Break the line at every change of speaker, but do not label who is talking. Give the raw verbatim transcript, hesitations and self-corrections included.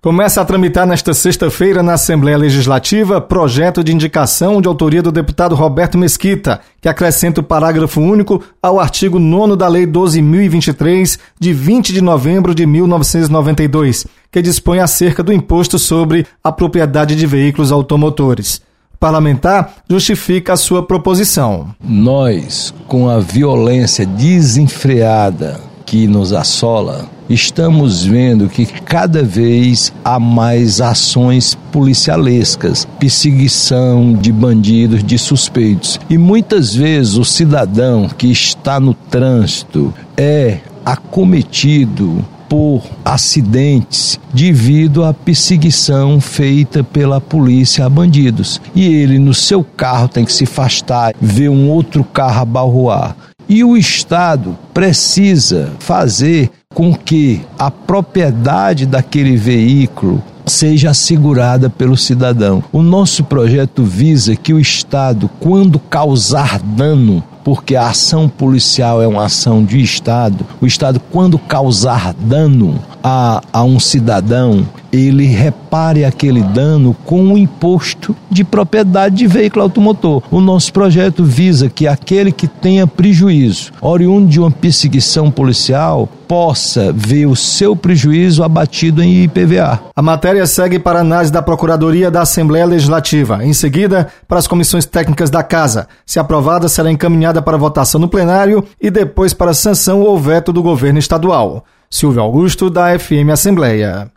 Começa a tramitar nesta sexta-feira na Assembleia Legislativa projeto de indicação de autoria do deputado Roberto Mesquita, que acrescenta o parágrafo único ao artigo nono da Lei doze mil e vinte e três, de vinte de novembro de mil novecentos e noventa e dois, que dispõe acerca do imposto sobre a propriedade de veículos automotores. O parlamentar justifica a sua proposição.
Nós, com a violência desenfreada que nos assola, estamos vendo que cada vez há mais ações policialescas, perseguição de bandidos, de suspeitos. E muitas vezes o cidadão que está no trânsito é acometido por acidentes devido à perseguição feita pela polícia a bandidos. E ele no seu carro tem que se afastar, ver um outro carro abalroar. E o Estado precisa fazer com que a propriedade daquele veículo seja assegurada pelo cidadão. O nosso projeto visa que o Estado, quando causar dano, porque a ação policial é uma ação de Estado, o Estado, quando causar dano a, a um cidadão, ele repare aquele dano com o imposto de propriedade de veículo automotor. O nosso projeto visa que aquele que tenha prejuízo, oriundo de uma perseguição policial, possa ver o seu prejuízo abatido em I P V A.
A matéria segue para análise da Procuradoria da Assembleia Legislativa. Em seguida, para as comissões técnicas da Casa. Se aprovada, será encaminhada para votação no plenário e depois para sanção ou veto do governo estadual. Silvio Augusto, da F M Assembleia.